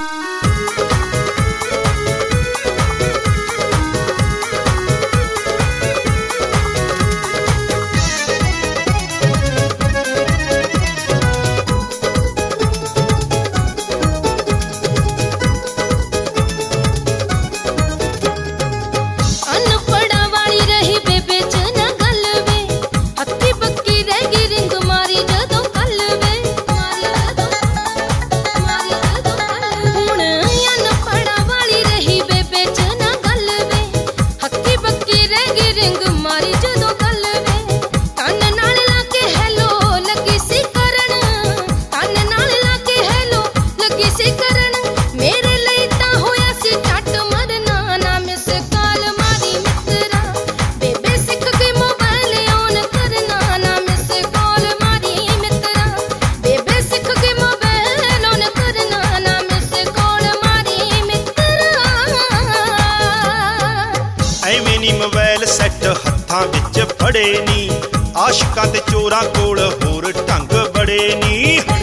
Mobile set हत्थां विच फड़े नी, आशिकां ते चोरां कोल होर ढंग बड़े नी।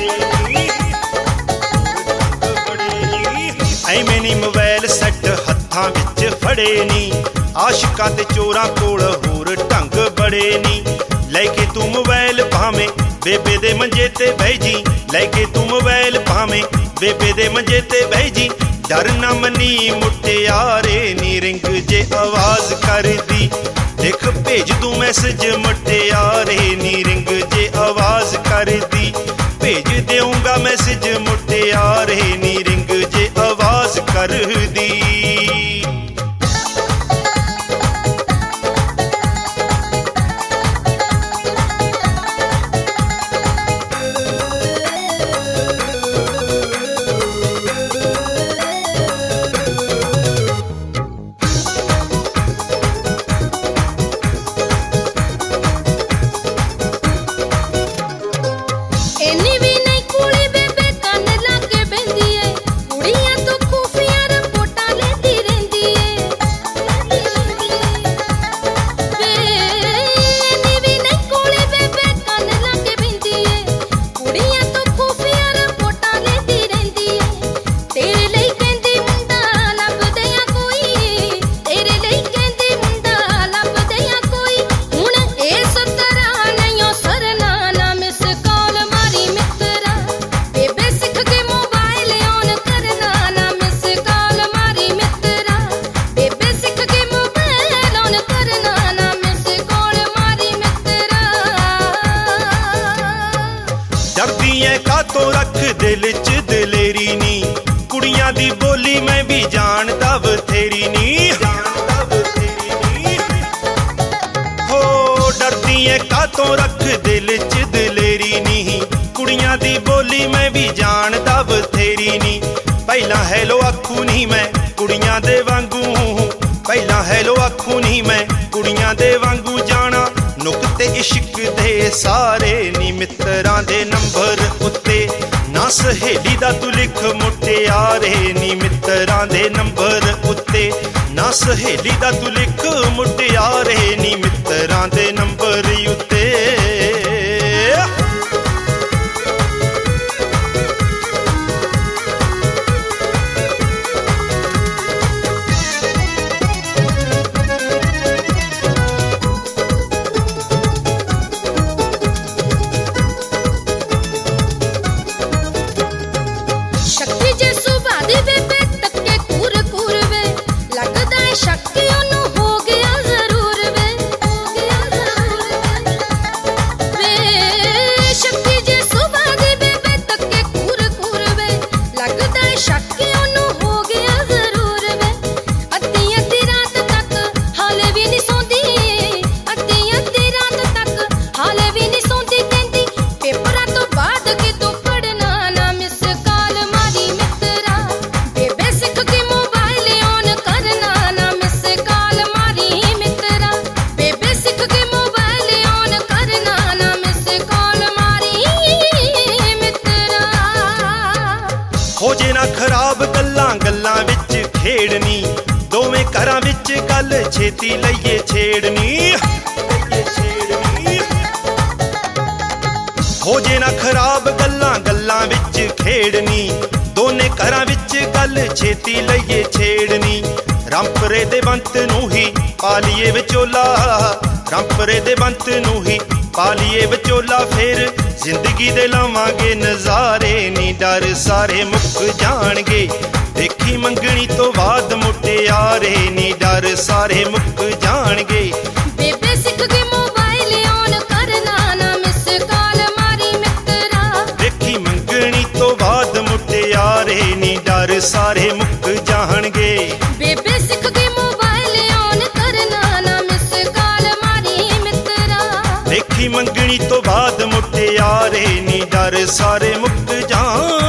ऐवें नी मोबाइल सैट हत्थां विच फड़े नी, आशिकां ते चोरां कोल होर ढंग बड़े नी। लैके तू मोबाइल भावें बेबे दे मंजे ते बह जी, लैके तू मोबाइल भावें बेबे दे मंजे ते बह जी। डर ना मनी मुटियारे नी रिंग जे आवाज कर दी, देख भेज दूं मैसेज मुटियारे नी रिंग जे आवाज कर दी। भेज देऊंगा मैसेज मुटियारे नी रिंग जे आवाज कर दी। तो रख दिल च दिलेरी नी, कुड़ियां दी बोली मैं भी जानदा बथेरी नी। हो डरदी है का तो रख दिल च दिलेरी नी, कुड़ियां दी बोली मैं भी जानदा बथेरी नी। पहला हैलो आखू नहीं मैं कुड़ियां दे वांगू, पहला हैलो आखू नहीं मैं कुड़ियां दे वांगू। जाना नुकते इश्क दे सारे नी मित्रां दे नंबर उत्ते, ना सहेली दा तू लिख मुटियारे नी मित्रां दे नंबर उत्ते। ना सहेली दा तू लिख मुटियारे नी मित्रां दे नंबर उत्ते। हो जे ना खराब गल्लां गल्लां विच खेड़नी, दोवें घरां विच गल छेती लईए छेड़नी। हो जे ना खराब गल्लां गल्लां विच ਖੇਡਣੀ। ਦੋਨੇ ਘਰਾਂ ਵਿੱਚ ਗੱਲ ਛੇਤੀ ਲਈਏ ਛੇੜਨੀ। ਰਾਮਪੁਰੇ ਦੇ ਬੰਤ ਨੂੰ ਹੀ ਪਾਲੀਏ ਵਿਚੋਲਾ, ਰਾਮਪੁਰੇ ਦੇ ਬੰਤ ਨੂੰ ਹੀ ਪਾਲੀਏ ਵਿਚੋਲਾ। ਫੇਰ ਜ਼ਿੰਦਗੀ ਦੇ ਲਾਵਾਂਗੇ ਨਜ਼ਾਰੇ ਨੀ, ਡਰ ਸਾਰੇ ਮੁੱਕ ਜਾਣਗੇ ਦੇਖੀ ਮੰਗਣੀ ਤੋਂ ਬਾਅਦ ਮੁਟਿਆਰੇ ਨੀ, ਡਰ ਸਾਰੇ ਮੁੱਕ ਜਾਣਗੇ। ਬੇਬੇ ਸਿੱਖ ਗਈ ਮੋਬਾਈਲ ਔਨ ਕਰਨਾ, ਨਾ ਮਿਸ ਕਾਲ ਮਾਰੀ ਮਿੱਤਰਾ। ਦੇਖੀ ਮੰਗਣੀ ਤੋਂ ਬਾਅਦ ਮੁਟਿਆਰੇ ਨੀ, ਡਰ ਸਾਰੇ ਮੁੱਕ ਜਾਣਗੇ। ਬੇਬੇ ਸਿੱਖ ਗਈ ਮੋਬਾਈਲ ਔਨ ਕਰਨਾ, ਨਾ ਮਿਸ ਕਾਲ ਮਾਰੀ ਮਿੱਤਰਾ। ਦੇਖੀ ਮੰਗਣੀ ਤੋਂ ਬਾਅਦ ਮੁਟਿਆਰੇ ਨੀ, ਡਰ ਸਾਰੇ ਮੁੱਕ ਜਾਣਗੇ।